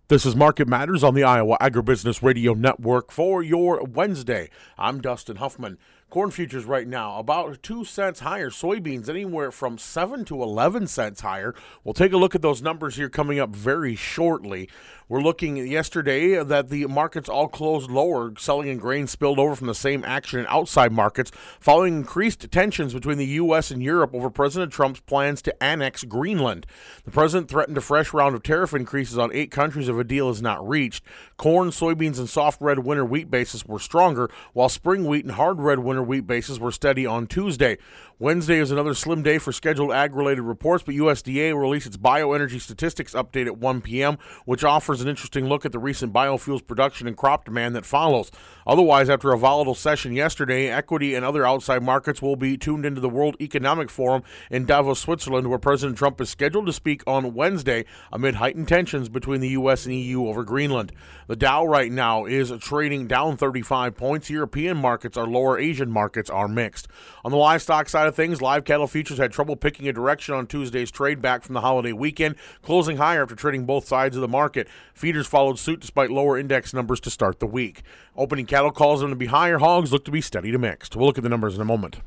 This is Market Matters on the Iowa Agribusiness Radio Network for your Wednesday. I'm Dustin Huffman. Corn futures right now about 2 cents higher. Soybeans anywhere from 7 to 11 cents higher. We'll take a look at those numbers here coming up very shortly. We're looking yesterday that the markets all closed lower. Selling and grain spilled over from the same action in outside markets following increased tensions between the U.S. and Europe over President Trump's plans to annex Greenland. The president threatened a fresh round of tariff increases on 8 countries if a deal is not reached. Corn, soybeans, and soft red winter wheat bases were stronger, while spring wheat and hard red winter wheat bases were steady on Tuesday. Wednesday is another slim day for scheduled ag-related reports, but USDA will release its bioenergy statistics update at 1 p.m., which offers an interesting look at the recent biofuels production and crop demand that follows. Otherwise, after a volatile session yesterday, equity and other outside markets will be tuned into the World Economic Forum in Davos, Switzerland, where President Trump is scheduled to speak on Wednesday amid heightened tensions between the U.S. and EU over Greenland. The Dow right now is trading down 35 points. European markets are lower. Asian markets are mixed. On the livestock side of things, live cattle futures had trouble picking a direction on Tuesday's trade back from the holiday weekend, closing higher after trading both sides of the market. Feeders followed suit despite lower index numbers to start the week. Opening cattle calls them to be higher. Hogs look to be steady to mixed. We'll look at the numbers in a moment.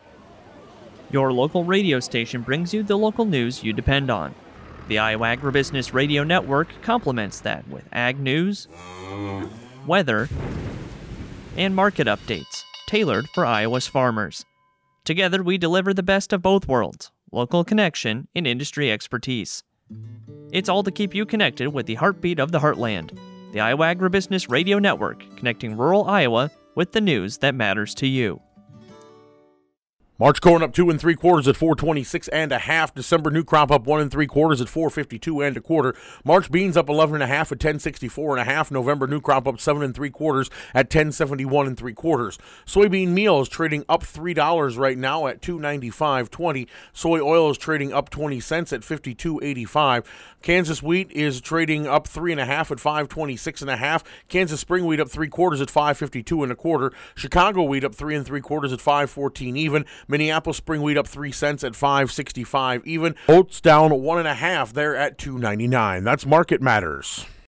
Your local radio station brings you the local news you depend on. The Iowa Agribusiness Radio Network complements that with ag news, weather, and market updates tailored for Iowa's farmers. Together, we deliver the best of both worlds, local connection and industry expertise. It's all to keep you connected with the heartbeat of the heartland. The Iowa Agribusiness Radio Network, connecting rural Iowa with the news that matters to you. March corn up 2 3/4 at 426.5. December new crop up 1 3/4 at 452.25. March beans up 11.5 at 1064.5. November new crop up 7 3/4 at 1071.75. Soybean meal is trading up $3 right now at $295.20. Soy oil is trading up 20 cents at 52.85. Kansas wheat is trading up 3.5 at 526.5. Kansas spring wheat up 3/4 at 552.25. Chicago wheat up 3 3/4 at 514 even. Minneapolis spring wheat up 3 cents at 5.65 even. Oats down 1.5 there at 2.99. That's Market Matters.